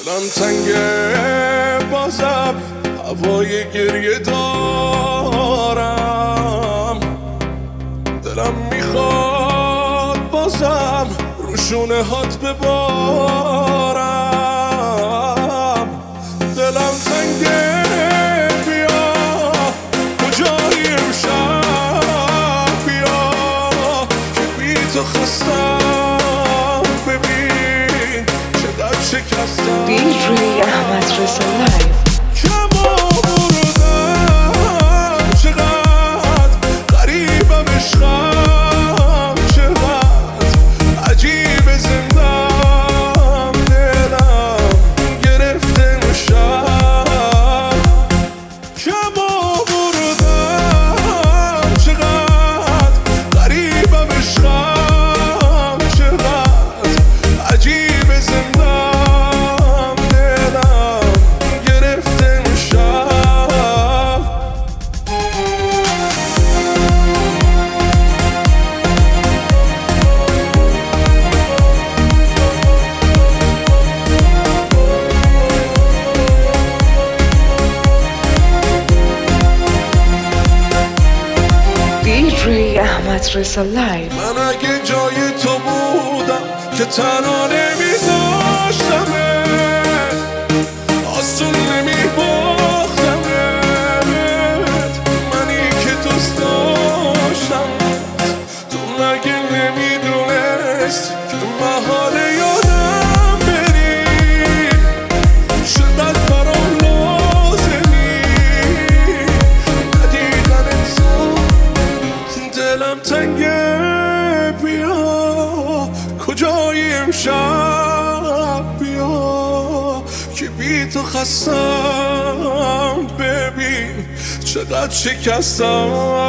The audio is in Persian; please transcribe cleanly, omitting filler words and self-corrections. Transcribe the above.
دلم تنگه بازم هوای گریه دارم، دلم میخواد بازم رو شونه هات ببارم. دلم تنگه بیا کجایی امشب، بیا که بی تو خستم، ببین چقدر شکستم. DJ Ahmad Reza Live. کم آوردم چقدر غریبم عشقم، چقدر عجیب زندم، دلم گرفته نشم. کم آوردم چقدر غریبم عشقم، چقدر عجیب زندم، دلم گرفته نشم. DJ Ahmad Reza Live. من اگه جای تو بودم که تنها نمیذاشتمت، آسون نمیباختمت، منی که دوست داشتم. تو مگه نمیدونست که محاله یادم بری، چقدر برام لازمی ندیدن تو. دلم تنگه بیا کجایی امشب، بیا که بی تو خستم، ببین چقدر شکستم.